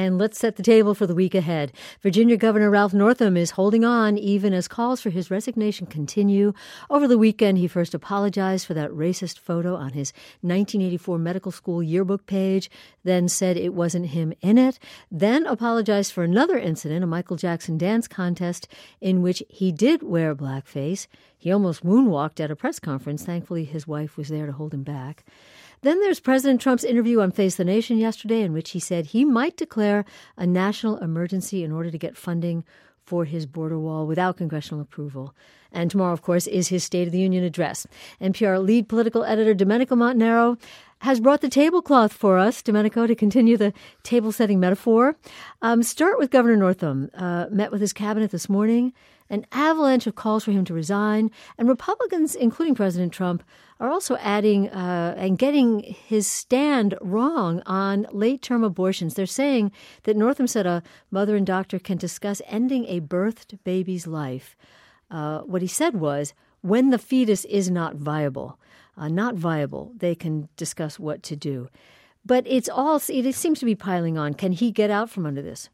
And let's set the table for the week ahead. Virginia Governor Ralph Northam is holding on even as calls for his resignation continue. Over the weekend, he first apologized for that racist photo on his 1984 medical school yearbook page, then said it wasn't him in it, then apologized for another incident, a Michael Jackson dance contest in which he did wear blackface. He almost moonwalked at a press conference. Thankfully, his wife was there to hold him back. Then there's President Trump's interview on Face the Nation yesterday in which he said he might declare a national emergency in order to get funding for his border wall without congressional approval. And tomorrow, of course, is his State of the Union address. NPR lead political editor Domenico Montanaro has brought the tablecloth for us, Domenico, to continue the table-setting metaphor. Start with Governor Northam. Met with his cabinet this morning. An avalanche of calls for him to resign. And Republicans, including President Trump, are also adding and getting his stand wrong on late-term abortions. They're saying that Northam said a mother and doctor can discuss ending a birthed baby's life. What he said was, when the fetus is not viable, they can discuss what to do. But it seems to be piling on. Can he get out from under this?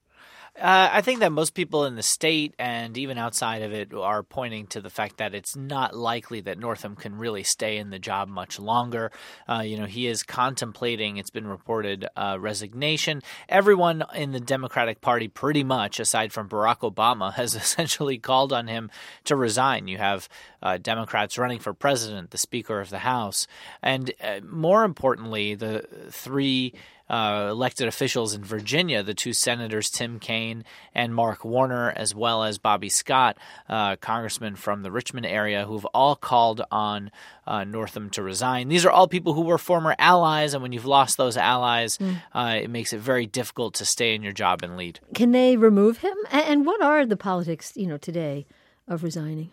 I think that most people in the state and even outside of it are pointing to the fact that it's not likely that Northam can really stay in the job much longer. He is contemplating, it's been reported, resignation. Everyone in the Democratic Party pretty much, aside from Barack Obama, has essentially called on him to resign. You have Democrats running for president, the Speaker of the House, and more importantly, the three elected officials in Virginia, the two senators, Tim Kaine and Mark Warner, as well as Bobby Scott, congressman from the Richmond area, who've all called on Northam to resign. These are all people who were former allies, and when you've lost those allies, it makes it very difficult to stay in your job and lead. Can they remove him? And what are the politics, today of resigning?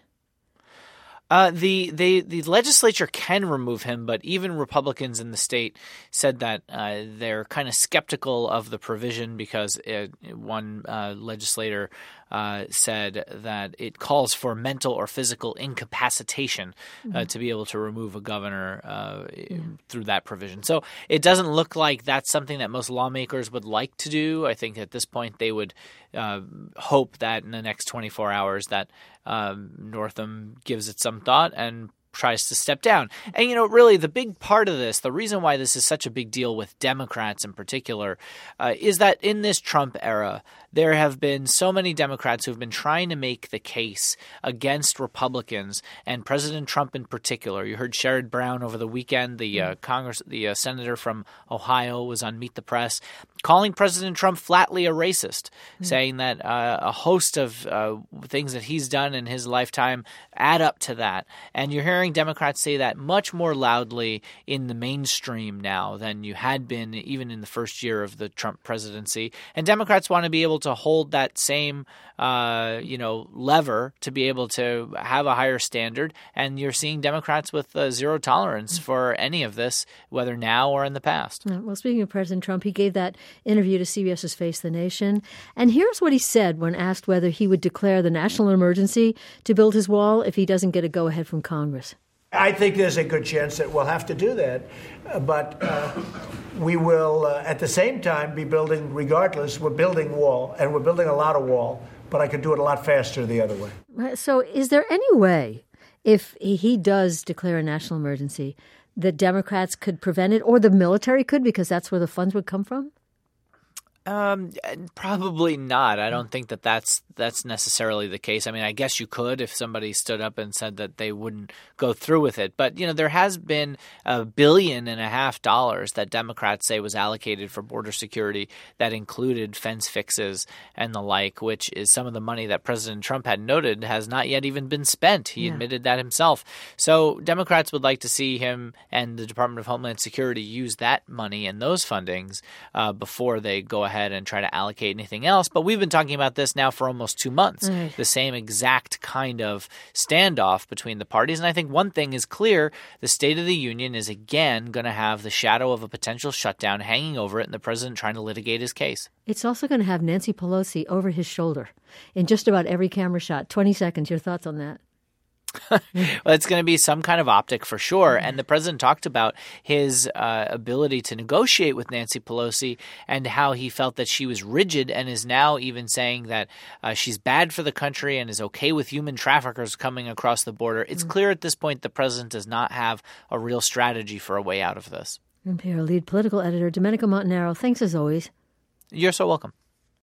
The legislature can remove him, but even Republicans in the state said that they're kind of skeptical of the provision because one legislator said that it calls for mental or physical incapacitation to be able to remove a governor through that provision. So it doesn't look like that's something that most lawmakers would like to do. I think at this point they would hope that in the next 24 hours that Northam gives it some thought and tries to step down. And, really the big part of this, the reason why this is such a big deal with Democrats in particular, is that in this Trump era, there have been so many Democrats who've been trying to make the case against Republicans and President Trump in particular. You heard Sherrod Brown over the weekend, the senator from Ohio, was on Meet the Press, calling President Trump flatly a racist, saying that a host of things that he's done in his lifetime add up to that. And you're hearing Democrats say that much more loudly in the mainstream now than you had been even in the first year of the Trump presidency. And Democrats want to be able to hold that same lever to be able to have a higher standard. And you're seeing Democrats with zero tolerance for any of this, whether now or in the past. Well, speaking of President Trump, he gave that interview to CBS's Face the Nation. And here's what he said when asked whether he would declare the national emergency to build his wall if he doesn't get a go-ahead from Congress. I think there's a good chance that we'll have to do that. But we will, at the same time, be building, regardless, we're building wall, and we're building a lot of wall, but I could do it a lot faster the other way. Right. So is there any way, if he does declare a national emergency, that Democrats could prevent it, or the military could, because that's where the funds would come from? Probably not. I don't think that's necessarily the case. I mean, I guess you could if somebody stood up and said that they wouldn't go through with it. But, there has been $1.5 billion that Democrats say was allocated for border security that included fence fixes and the like, which is some of the money that President Trump had noted has not yet even been spent. He admitted that himself. So Democrats would like to see him and the Department of Homeland Security use that money and those fundings before they go ahead and try to allocate anything else. But we've been talking about this now for almost 2 months, the same exact kind of standoff between the parties. And I think one thing is clear, the State of the Union is again going to have the shadow of a potential shutdown hanging over it and the president trying to litigate his case. It's also going to have Nancy Pelosi over his shoulder in just about every camera shot. 20 seconds, your thoughts on that? Well, it's going to be some kind of optic for sure. And the president talked about his ability to negotiate with Nancy Pelosi and how he felt that she was rigid, and is now even saying that she's bad for the country and is okay with human traffickers coming across the border. It's clear at this point the president does not have a real strategy for a way out of this. NPR lead political editor Domenico Montanaro, thanks as always. You're so welcome.